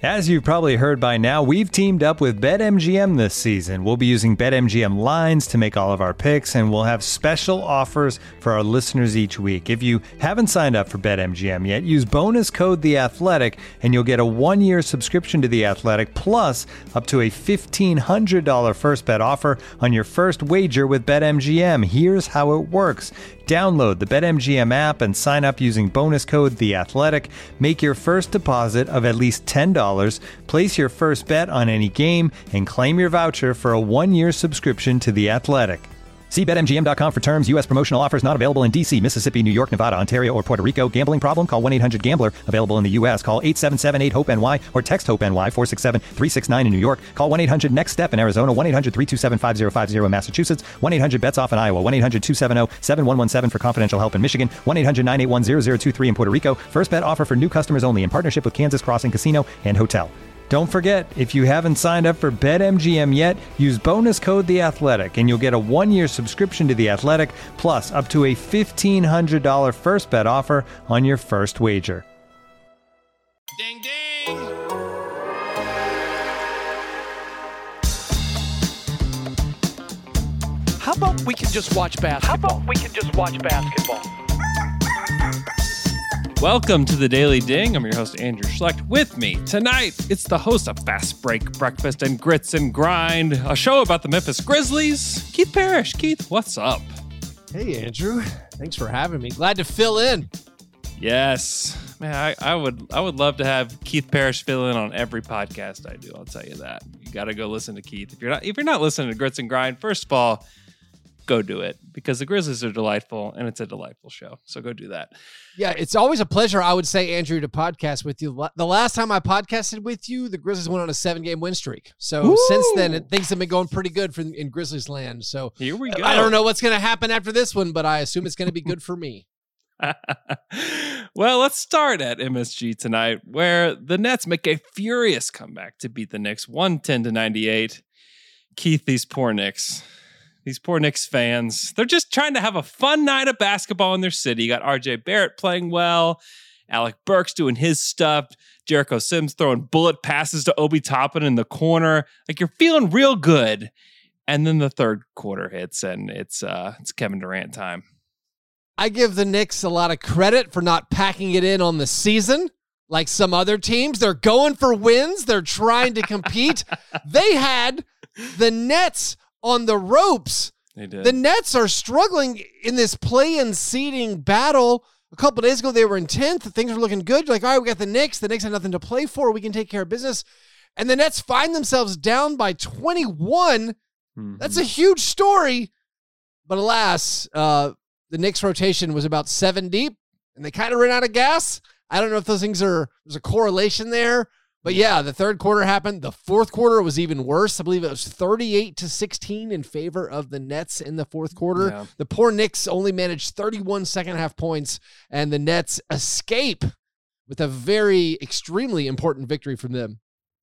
As you've probably heard by now, we've teamed up with BetMGM this season. We'll be using BetMGM lines to make all of our picks, and we'll have special offers for our listeners each week. If you haven't signed up for BetMGM yet, use bonus code The Athletic, and you'll get a 1-year subscription to The Athletic, plus up to a $1,500 first bet offer on your first wager with BetMGM. Here's how it works. Download the BetMGM app and sign up using bonus code The Athletic. Make your first deposit of at least $10. Place your first bet on any game and claim your voucher for a 1-year subscription to The Athletic. See BetMGM.com for terms. U.S. promotional offers not available in D.C., Mississippi, New York, Nevada, Ontario, or Puerto Rico. Gambling problem? Call 1-800-GAMBLER. Available in the U.S. Call 877-8-HOPE-NY or text HOPE-NY 467-369 in New York. Call 1-800-NEXT-STEP in Arizona. 1-800-327-5050 in Massachusetts. 1-800-BETS-OFF in Iowa. 1-800-270-7117 for confidential help in Michigan. 1-800-981-0023 in Puerto Rico. First bet offer for new customers only in partnership with Kansas Crossing Casino and Hotel. Don't forget, if you haven't signed up for BetMGM yet, use bonus code The Athletic, and you'll get a 1-year subscription to The Athletic, plus up to a $1,500 first bet offer on your first wager. Ding, ding! How about we can just watch basketball? Welcome to the Daily Ding. I'm your host, Andrew Schlecht. With me tonight, it's the host of Fast Break Breakfast and Grits and Grind, a show about the Memphis Grizzlies, Keith Parrish. Keith, what's up? Hey, Andrew. Thanks for having me. Glad to fill in. Yes. Man, I would love to have Keith Parrish fill in on every podcast I do. I'll tell you that. You got to go listen to Keith. If you're not listening to Grits and Grind, first of all, go do it, because the Grizzlies are delightful and it's a delightful show. So go do that. Yeah, it's always a pleasure, I would say, Andrew, to podcast with you. The last time I podcasted with you, the Grizzlies went on a 7-game win streak. So since then, things have been going pretty good in Grizzlies land. So here we go. I don't know what's going to happen after this one, but I assume it's going to be good for me. Well, let's start at MSG tonight, where the Nets make a furious comeback to beat the Knicks 110-98. Keith, these poor Knicks fans, they're just trying to have a fun night of basketball in their city. You got RJ Barrett playing well, Alec Burks doing his stuff, Jericho Sims throwing bullet passes to Obi Toppin in the corner. Like, you're feeling real good. And then the third quarter hits, and it's Kevin Durant time. I give the Knicks a lot of credit for not packing it in on the season like some other teams. They're going for wins. They're trying to compete. They had the Nets on the ropes. They did. The Nets are struggling in this play-in seeding battle. A couple days ago, they were in 10th. Things were looking good. You're like, all right, we got the Knicks. The Knicks have nothing to play for. We can take care of business. And the Nets find themselves down by 21. Mm-hmm. That's a huge story. But alas, the Knicks rotation was about 7 deep, and they kind of ran out of gas. I don't know if there's a correlation there. But yeah, the third quarter happened. The fourth quarter was even worse. I believe it was 38-16 in favor of the Nets in the fourth quarter. Yeah. The poor Knicks only managed 31 second-half points, and the Nets escape with a extremely important victory from them.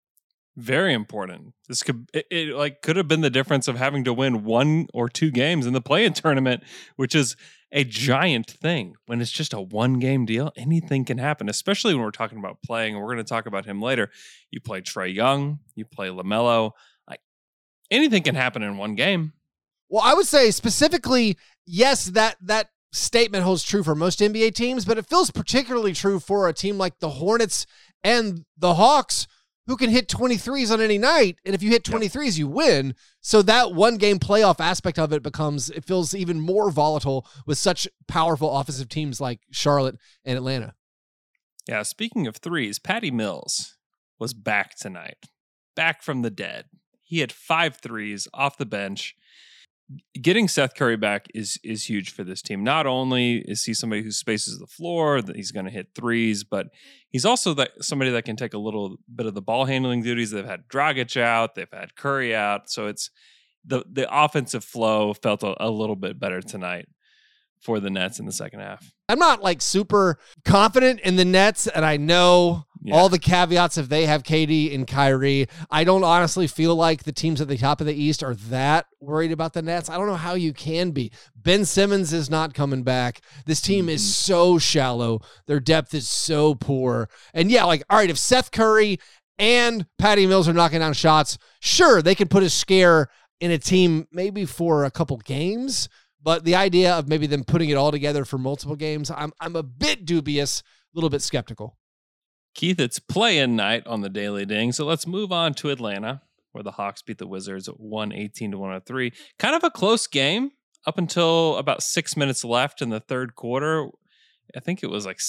Very important. This could have been the difference of having to win 1 or 2 games in the play-in tournament, which is a giant thing. When it's just a 1-game deal, anything can happen, especially when we're talking about playing, and we're going to talk about him later. You play Trae Young, you play LaMelo, like, anything can happen in 1 game. Well, I would say specifically, yes, that statement holds true for most NBA teams, but it feels particularly true for a team like the Hornets and the Hawks, who can hit 23s on any night. And if you hit 23s, you win. So that 1-game playoff aspect of it feels even more volatile with such powerful offensive teams like Charlotte and Atlanta. Yeah, speaking of threes, Patty Mills was back tonight, back from the dead. He had 5 threes off the bench. Getting Seth Curry back is huge for this team. Not only is he somebody who spaces the floor, that he's going to hit threes, but he's also somebody that can take a little bit of the ball handling duties. They've had Dragic out, they've had Curry out, so it's the offensive flow felt a little bit better tonight for the Nets in the second half. I'm not super confident in the Nets, and I know all the caveats if they have KD and Kyrie. I don't honestly feel like the teams at the top of the East are that worried about the Nets. I don't know how you can be. Ben Simmons is not coming back. This team is so shallow. Their depth is so poor. And yeah, all right, if Seth Curry and Patty Mills are knocking down shots, sure, they could put a scare in a team maybe for a couple games, but the idea of maybe them putting it all together for multiple games, I'm a bit dubious, a little bit skeptical. Keith, it's play-in night on the Daily Ding, so let's move on to Atlanta, where the Hawks beat the Wizards 118-103. Kind of a close game up until about 6 minutes left in the third quarter. I think it was like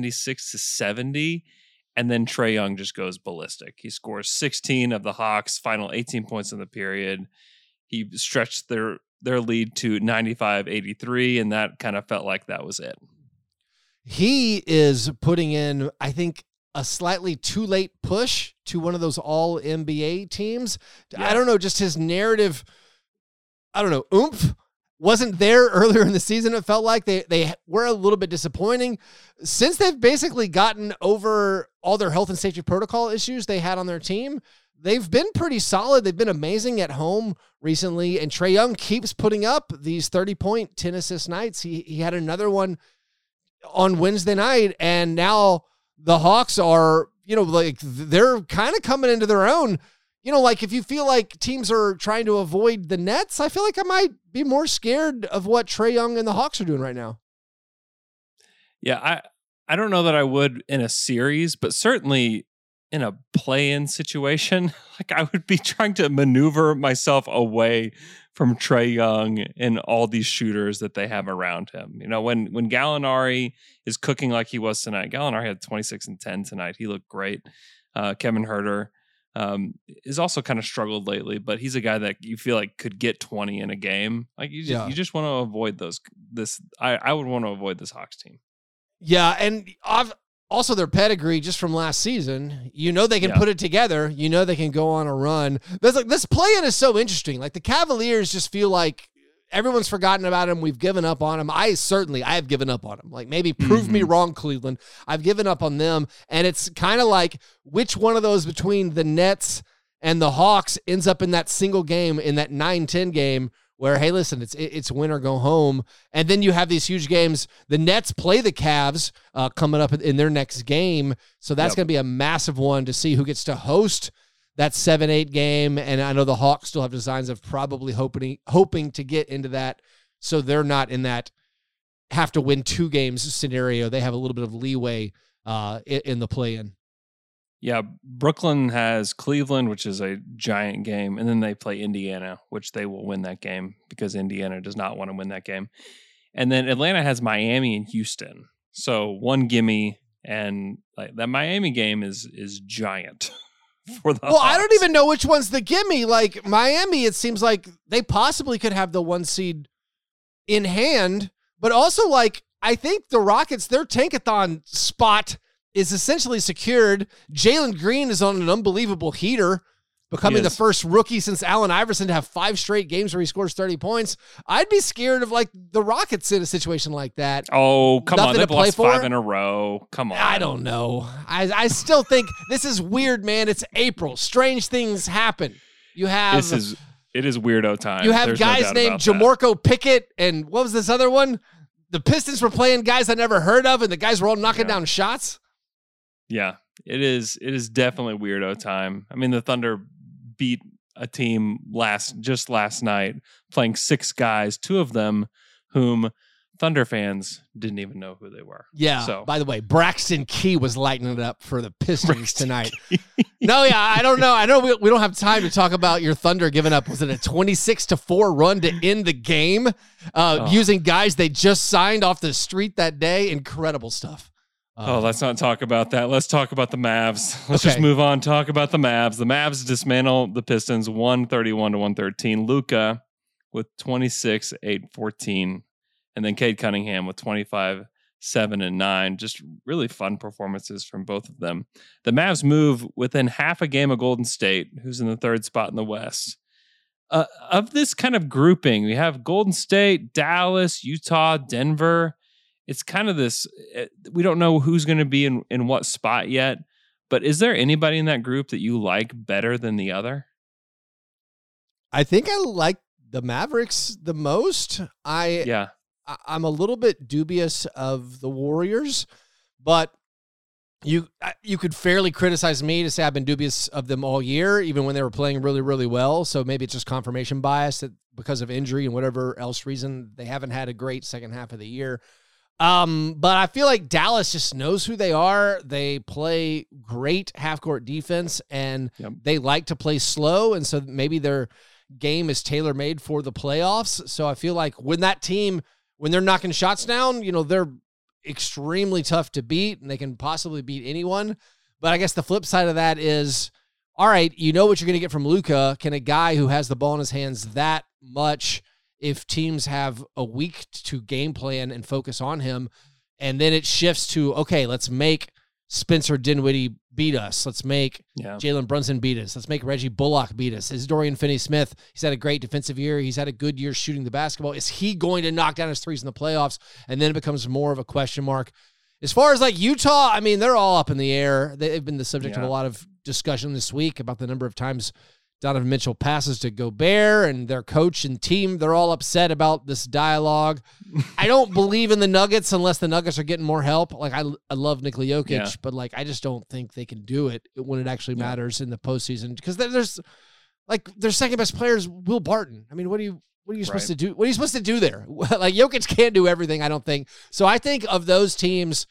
76-70, and then Trae Young just goes ballistic. He scores 16 of the Hawks' final 18 points in the period. He stretched their lead to 95-83, and that kind of felt like that was it. He is putting in, I think, a slightly too late push to one of those all NBA teams. Yeah. I don't know, just his narrative, oomph wasn't there earlier in the season. It felt like they were a little bit disappointing. Since they've basically gotten over all their health and safety protocol issues they had on their team, they've been pretty solid. They've been amazing at home recently, and Trae Young keeps putting up these 30-point, 10-assist nights. He had another one on Wednesday night, and now the Hawks are, they're kind of coming into their own. If you feel like teams are trying to avoid the Nets, I feel like I might be more scared of what Trae Young and the Hawks are doing right now. Yeah, I don't know that I would in a series, but certainly in a play-in situation, like I would be trying to maneuver myself away from Trae Young and all these shooters that they have around him. When Gallinari is cooking like he was tonight, Gallinari had 26 and 10 tonight. He looked great. Kevin Huerter is also kind of struggled lately, but he's a guy that you feel like could get 20 in a game. Like you just want to avoid I would want to avoid this Hawks team. Yeah, and also their pedigree just from last season. They can put it together. They can go on a run. This play-in is so interesting. Like the Cavaliers just feel like everyone's forgotten about him. We've given up on him. I have given up on him. Like maybe prove me wrong, Cleveland. I've given up on them. And it's kind of like which one of those between the Nets and the Hawks ends up in that single game, in that 9-10 game where, hey, listen, it's win or go home. And then you have these huge games. The Nets play the Cavs coming up in their next game. So that's going to be a massive one to see who gets to host that 7-8 game. And I know the Hawks still have designs of probably hoping to get into that, so they're not in that have to win 2 games scenario. They have a little bit of leeway in the play-in. Yeah, Brooklyn has Cleveland, which is a giant game, and then they play Indiana, which they will win that game because Indiana does not want to win that game. And then Atlanta has Miami and Houston. So one gimme, and like that Miami game is giant for the Hawks. I don't even know which one's the gimme. Like Miami, it seems like they possibly could have the 1 seed in hand, but also like I think the Rockets, their tankathon spot is essentially secured. Jalen Green is on an unbelievable heater, becoming the first rookie since Allen Iverson to have 5 straight games where he scores 30 points. I'd be scared of like the Rockets in a situation like that. Oh, come on. They've lost 5 in a row. Come on. I don't know. I still think this is weird, man. It's April. Strange things happen. You have... It is weirdo time. You have guys named Jamorko Pickett, and what was this other one? The Pistons were playing guys I never heard of, and the guys were all knocking down shots. Yeah, it is definitely weirdo time. I mean, the Thunder beat a team just last night, playing 6 guys, 2 of them whom Thunder fans didn't even know who they were. Yeah. So, by the way, Braxton Key was lighting it up for the Pistons tonight. No, yeah, I don't know. I know we don't have time to talk about your Thunder giving up. Was it a 26-4 run to end the game using guys they just signed off the street that day? Incredible stuff. Let's not talk about that. Let's talk about the Mavs. Let's just move on. Talk about the Mavs. The Mavs dismantle the Pistons 131-113. Luka with 26, 8, 14. And then Cade Cunningham with 25, 7, and 9. Just really fun performances from both of them. The Mavs move within half a game of Golden State, who's in the 3rd spot in the West. Of this kind of grouping, we have Golden State, Dallas, Utah, Denver. It's kind of this, we don't know who's going to be in what spot yet, but is there anybody in that group that you like better than the other? I think I like the Mavericks the most. I'm a little bit dubious of the Warriors, but You could fairly criticize me to say I've been dubious of them all year, even when they were playing really, really well. So maybe it's just confirmation bias that because of injury and whatever else reason, they haven't had a great second half of the year. But I feel like Dallas just knows who they are. They play great half-court defense, and they like to play slow, and so maybe their game is tailor-made for the playoffs. So I feel like when they're knocking shots down, they're extremely tough to beat, and they can possibly beat anyone. But I guess the flip side of that is, all right, you know what you're going to get from Luka. Can a guy who has the ball in his hands that much, if teams have a week to game plan and focus on him, and then it shifts to, okay, let's make Spencer Dinwiddie beat us. Let's make Jalen Brunson beat us. Let's make Reggie Bullock beat us. Is Dorian Finney-Smith, he's had a great defensive year. He's had a good year shooting the basketball. Is he going to knock down his threes in the playoffs? And then it becomes more of a question mark. As far as like Utah, I mean, they're all up in the air. They've been the subject of a lot of discussion this week about the number of times Donovan Mitchell passes to Gobert, and their coach and team, they're all upset about this dialogue. I don't believe in the Nuggets unless the Nuggets are getting more help. Like, I love Nikola Jokic, but like, I just don't think they can do it when it actually matters in the postseason, because there's like their second best player is Will Barton. I mean, what are you supposed to do? What are you supposed to do there? Like, Jokic can't do everything, I don't think. So I think of those teams,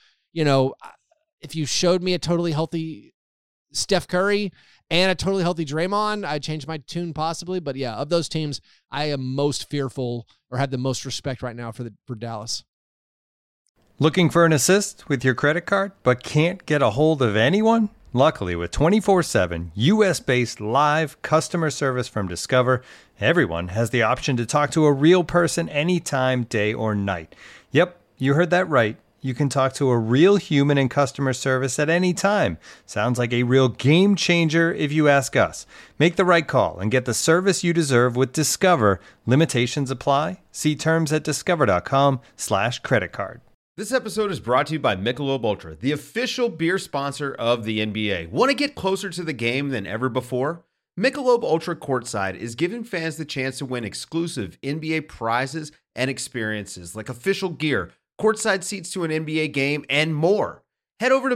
if you showed me a totally healthy Steph Curry and a totally healthy Draymond, I'd change my tune possibly. But yeah, of those teams, I am most fearful or have the most respect right now for Dallas. Looking for an assist with your credit card, but can't get a hold of anyone? Luckily, with 24/7 U.S.-based live customer service from Discover, everyone has the option to talk to a real person anytime, day or night. Yep, you heard that right. You can talk to a real human in customer service at any time. Sounds like a real game changer if you ask us. Make the right call and get the service you deserve with Discover. Limitations apply. See terms at discover.com/creditcard. This episode is brought to you by Michelob Ultra, the official beer sponsor of the NBA. Want to get closer to the game than ever before? Michelob Ultra Courtside is giving fans the chance to win exclusive NBA prizes and experiences like official gear, courtside seats to an NBA game, and more. Head over to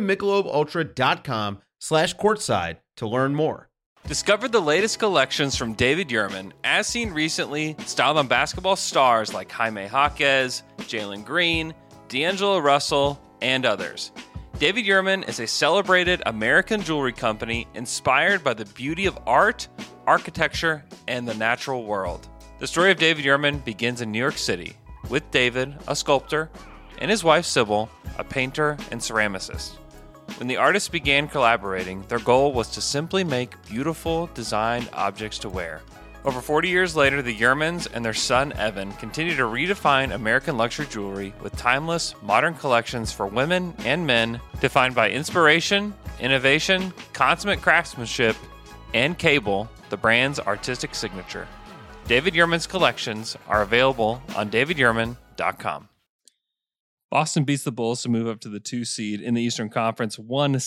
MichelobUltra.com/courtside to learn more. Discover the latest collections from David Yurman, as seen recently, styled on basketball stars like Jaime Jaquez, Jalen Green, D'Angelo Russell, and others. David Yurman is a celebrated American jewelry company inspired by the beauty of art, architecture, and the natural world. The story of David Yurman begins in New York City, with David, a sculptor, and his wife Sybil, a painter and ceramicist. When the artists began collaborating, their goal was to simply make beautiful, designed objects to wear. Over 40 years later, the Yurmans and their son Evan continue to redefine American luxury jewelry with timeless, modern collections for women and men, defined by inspiration, innovation, consummate craftsmanship, and cable, the brand's artistic signature. David Yurman's collections are available on davidyurman.com. Boston beats the Bulls to move up to the 2 seed in the Eastern Conference,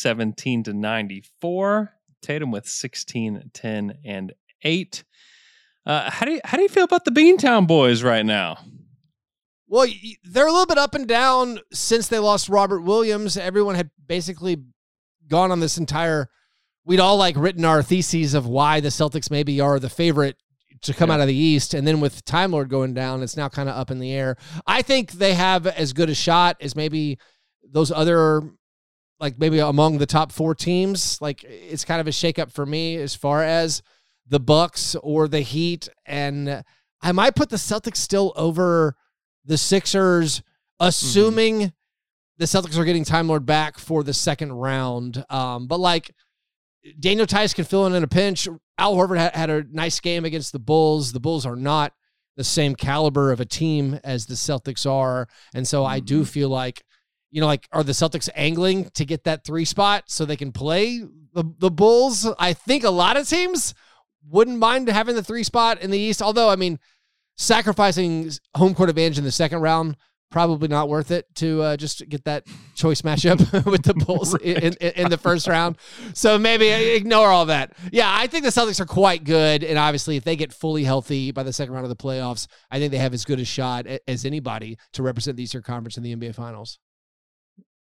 117-94. Tatum with 16, 10, and 8. How do you feel about the Beantown boys right now? Well, they're a little bit up and down since they lost Robert Williams. Everyone had basically gone on this entire, we'd all like written our theses of why the Celtics maybe are the favorite to come out of the East. And then with Time Lord going down, it's now kind of up in the air. I think they have as good a shot as maybe those other, like maybe among the top 4 teams. Like, it's kind of a shakeup for me as far as the Bucks or the Heat. And I might put the Celtics still over the Sixers, assuming the Celtics are getting Time Lord back for the second round. But like, Daniel Tice can fill in a pinch. Al Horford had a nice game against the Bulls. The Bulls are not the same caliber of a team as the Celtics are. And so I do feel like, are the Celtics angling to get that 3 spot so they can play the Bulls? I think a lot of teams wouldn't mind having the 3 spot in the East. Although, I mean, sacrificing home court advantage in the second round, probably not worth it to just get that choice matchup with the Bulls in the first round. So maybe ignore all that. Yeah, I think the Celtics are quite good. And obviously, if they get fully healthy by the second round of the playoffs, I think they have as good a shot as anybody to represent the Eastern Conference in the NBA Finals.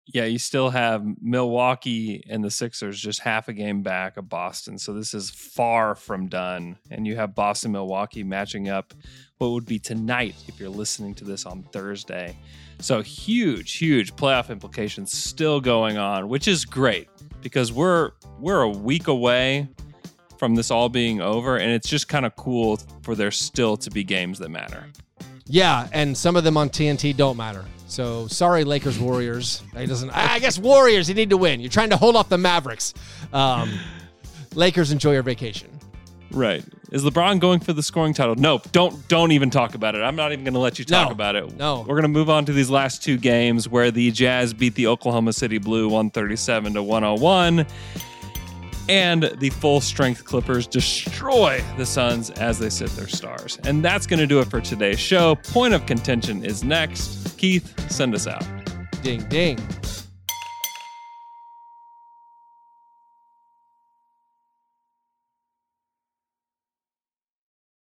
Yeah, you still have Milwaukee and the Sixers just half a game back of Boston. So this is far from done. And you have Boston, Milwaukee matching up what would be tonight if you're listening to this on Thursday. So huge playoff implications still going on, which is great because we're a week away from this all being over. And it's just kind of cool for there still to be games that matter. Yeah, and some of them on TNT don't matter. So sorry, Lakers, Warriors. I guess Warriors, you need to win. You're trying to hold off the Mavericks. Lakers, enjoy your vacation. Right. Is LeBron going for the scoring title? Nope. Don't even talk about it. I'm not even going to let you talk about it. No. We're going to move on to these last two games where the Jazz beat the Oklahoma City Blue 137-101. And the full-strength Clippers destroy the Suns as they sit their stars. And that's going to do it for today's show. Point of Contention is next. Keith, send us out. Ding, ding.